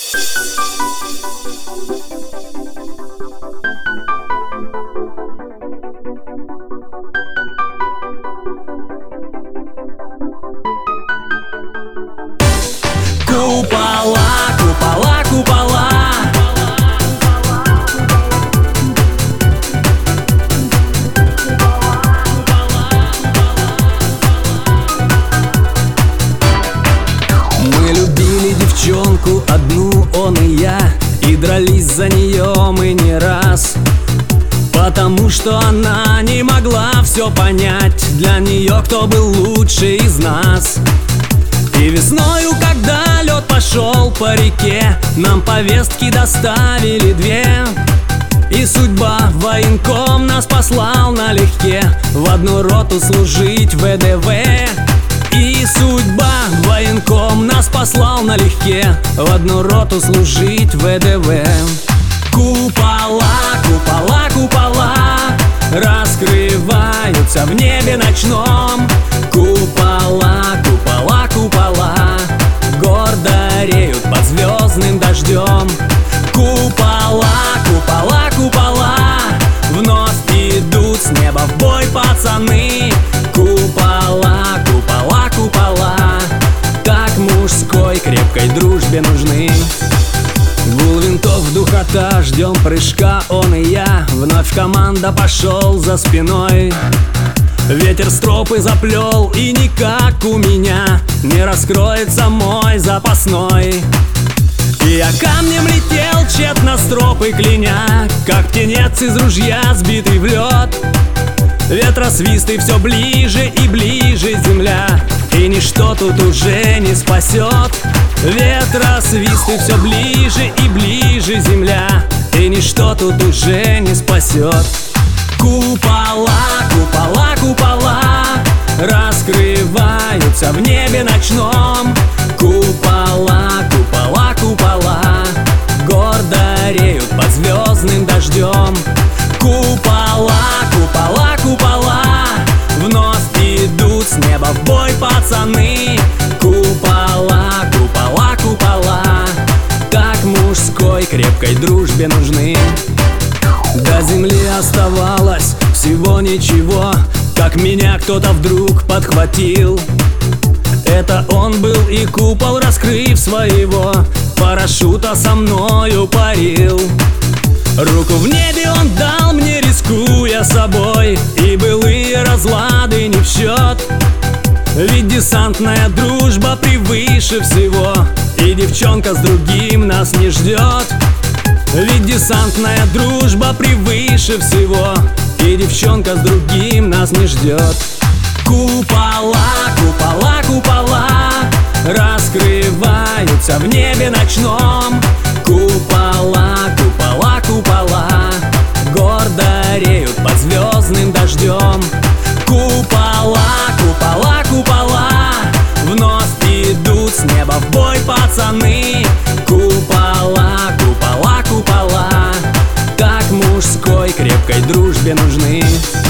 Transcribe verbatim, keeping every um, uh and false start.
Купола, купола, купола. Мы любили девчонку одну, он и я, и дрались за нее мы не раз. Потому что она не могла все понять, для нее кто был лучше из нас. И весною, когда лед пошел по реке, нам повестки доставили две. И судьба военком нас послал налегке в одну роту служить в вэ дэ вэ. И судьба военком нас послал налегке в одну роту служить в вэ дэ вэ. Купола, купола, купола раскрываются в небе ночном. Купола, купола, купола гордо реют под звездным дождем. Купола, купола, купола вновь идут с неба в бой пацаны. Купола, купола, купола так мужской крепкой дружбе нужны. Гул винтов, духота, ждем прыжка, он и я. Вновь команда пошел за спиной. Ветер стропы заплел, и никак у меня не раскроется мой запасной. И я камнем летел, тщетно стропы кляня, как птенец из ружья, сбитый в лед. Ветросвист и все ближе и ближе земля, и ничто тут уже не спасет. Ветросвист и все ближе и ближе земля, и ничто тут уже не спасет. Купола, купола, купола раскрываются в небе ночном. Купола, купола, купола гордо реют под звездным дождем. Купола, купола, купола вновь идут с неба в бой пацаны. Купола, купола, купола так мужской крепкой дружбе нужны. До земли оставалось всего ничего, как меня кто-то вдруг подхватил. Это он был, и купол, раскрыв своего парашюта, со мною парил. Руку в небе он дал мне, рискуя собой, и былые разлады не в счет. Ведь десантная дружба превыше всего, и девчонка с другим нас не ждет. Ведь десантная дружба превыше всего, и девчонка с другим нас не ждет. Купола, купола, купола раскрываются в небе ночном. Купола, купола, купола гордо реют под звездным дождем. Купола, купола, купола вновь идут с неба в бой пацаны. Купола, купола, купола так мужской крепкой дружбе нужны.